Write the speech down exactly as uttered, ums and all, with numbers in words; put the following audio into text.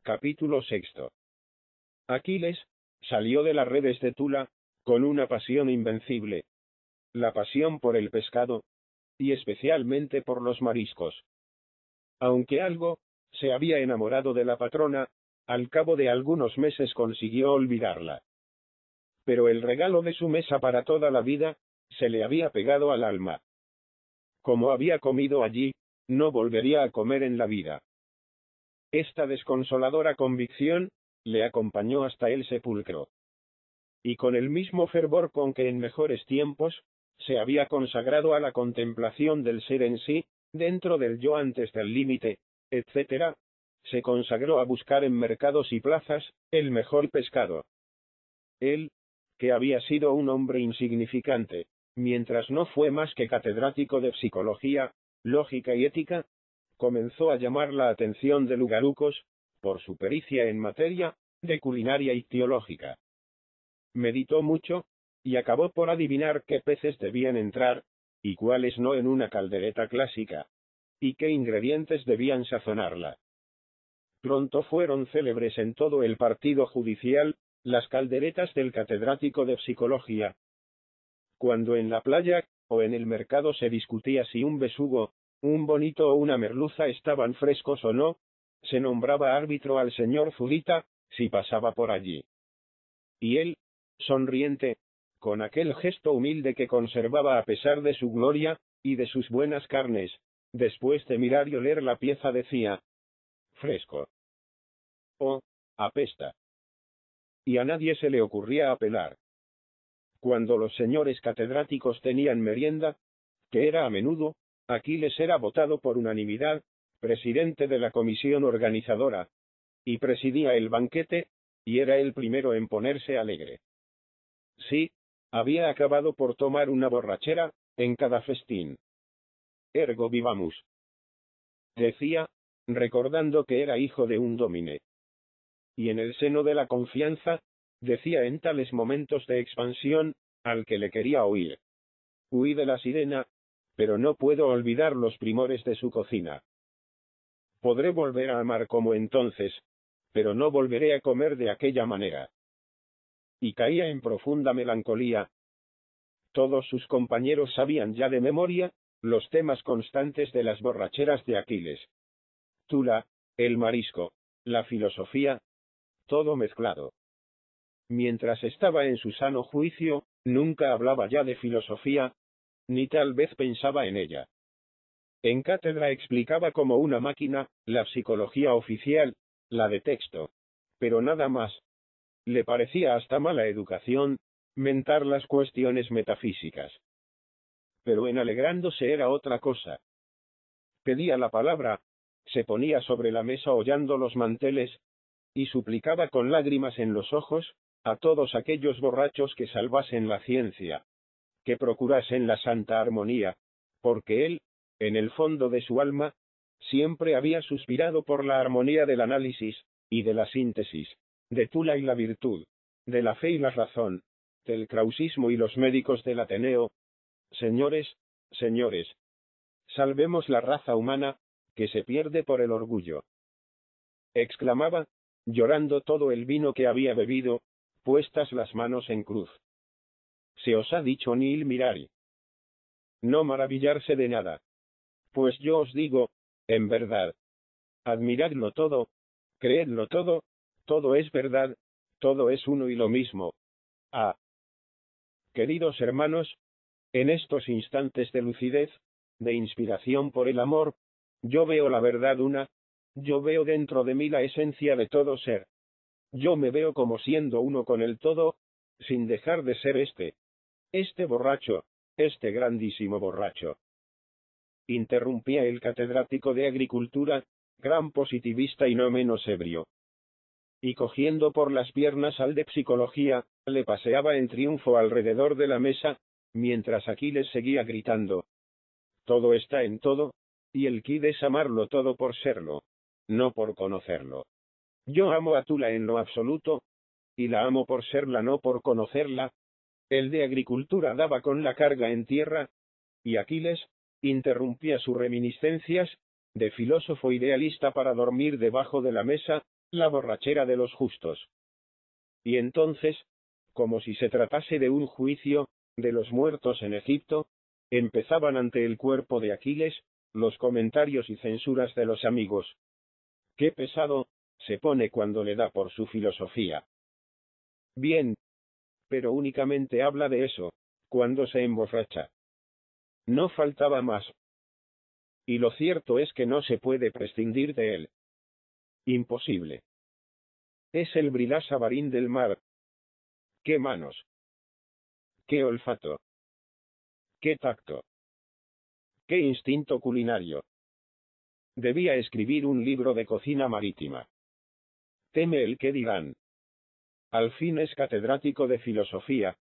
Capítulo sexto. Aquiles salió de las redes de Tula con una pasión invencible. La pasión por el pescado, y especialmente por los mariscos. Aunque algo se había enamorado de la patrona, al cabo de algunos meses consiguió olvidarla. Pero el regalo de su mesa para toda la vida se le había pegado al alma. Como había comido allí, no volvería a comer en la vida. Esta desconsoladora convicción le acompañó hasta el sepulcro. Y con el mismo fervor con que en mejores tiempos se había consagrado a la contemplación del ser en sí, dentro del yo antes del límite, etcétera, se consagró a buscar en mercados y plazas el mejor pescado. Él, que había sido un hombre insignificante, mientras no fue más que catedrático de psicología, lógica y ética, comenzó a llamar la atención de lugarucos, por su pericia en materia de culinaria y teológica. Meditó mucho, y acabó por adivinar qué peces debían entrar, y cuáles no en una caldereta clásica, y qué ingredientes debían sazonarla. Pronto fueron célebres en todo el partido judicial las calderetas del catedrático de psicología. Cuando en la playa, o en el mercado se discutía si un besugo, un bonito o una merluza estaban frescos o no, se nombraba árbitro al señor Zurita, si pasaba por allí. Y él, sonriente, con aquel gesto humilde que conservaba a pesar de su gloria, y de sus buenas carnes, después de mirar y oler la pieza decía: fresco. O, apesta. Y a nadie se le ocurría apelar. Cuando los señores catedráticos tenían merienda, que era a menudo, Aquiles era votado por unanimidad, presidente de la comisión organizadora, y presidía el banquete, y era el primero en ponerse alegre. Sí, había acabado por tomar una borrachera en cada festín. Ergo vivamus, decía, recordando que era hijo de un dómine. Y en el seno de la confianza, decía en tales momentos de expansión, al que le quería oír: huí de la sirena, pero no puedo olvidar los primores de su cocina. Podré volver a amar como entonces, pero no volveré a comer de aquella manera. Y caía en profunda melancolía. Todos sus compañeros sabían ya de memoria los temas constantes de las borracheras de Aquiles. Tula, el marisco, la filosofía, todo mezclado. Mientras estaba en su sano juicio, nunca hablaba ya de filosofía, ni tal vez pensaba en ella. En cátedra explicaba como una máquina la psicología oficial, la de texto, pero nada más. Le parecía hasta mala educación mentar las cuestiones metafísicas. Pero en alegrándose era otra cosa. Pedía la palabra, se ponía sobre la mesa hollando los manteles, y suplicaba con lágrimas en los ojos a todos aquellos borrachos que salvasen la ciencia, que procurasen la santa armonía, porque él, en el fondo de su alma, siempre había suspirado por la armonía del análisis, y de la síntesis, de Tula y la virtud, de la fe y la razón, del krausismo y los médicos del Ateneo. Señores, señores, salvemos la raza humana, que se pierde por el orgullo. Exclamaba, llorando todo el vino que había bebido, puestas las manos en cruz. Se os ha dicho nil mirari. No maravillarse de nada. Pues yo os digo, en verdad, admiradlo todo, creedlo todo, todo es verdad, todo es uno y lo mismo. Ah. Queridos hermanos, en estos instantes de lucidez, de inspiración por el amor, yo veo la verdad una, yo veo dentro de mí la esencia de todo ser. Yo me veo como siendo uno con el todo, sin dejar de ser este, este borracho, este grandísimo borracho. Interrumpía el catedrático de Agricultura, gran positivista y no menos ebrio. Y cogiendo por las piernas al de Psicología, le paseaba en triunfo alrededor de la mesa, mientras Aquiles seguía gritando: todo está en todo, y el quid es amarlo todo por serlo, no por conocerlo. Yo amo a Tula en lo absoluto, y la amo por serla no por conocerla. El de Agricultura daba con la carga en tierra, y Aquiles interrumpía sus reminiscencias, de filósofo idealista para dormir debajo de la mesa, la borrachera de los justos. Y entonces, como si se tratase de un juicio, de los muertos en Egipto, empezaban ante el cuerpo de Aquiles, los comentarios y censuras de los amigos. Qué pesado se pone cuando le da por su filosofía. Bien, pero únicamente habla de eso, cuando se emborracha. No faltaba más. Y lo cierto es que no se puede prescindir de él. Imposible. Es el Brilasa-Barín del mar. ¡Qué manos! ¡Qué olfato! ¡Qué tacto! ¡Qué instinto culinario! Debía escribir un libro de cocina marítima. Teme el que dirán. Al fin es catedrático de filosofía,